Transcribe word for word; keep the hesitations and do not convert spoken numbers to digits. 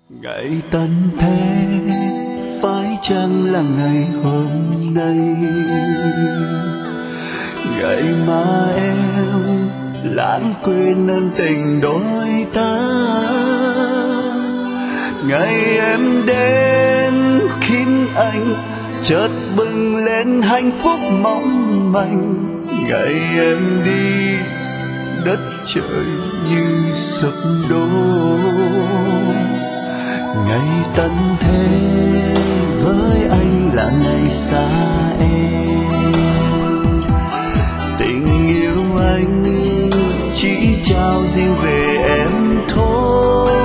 Ngày tận thế phải chăng là ngày hôm nay, ngày mà em lãng quên ân tình đôi ta, ngày em đến khiến anh chợt bừng lên hạnh phúc mong manh, ngày em đi đất trời như sập đổ. Ngày tận thế với anh là ngày xa em, tình yêu anh chỉ trao riêng về em thôi.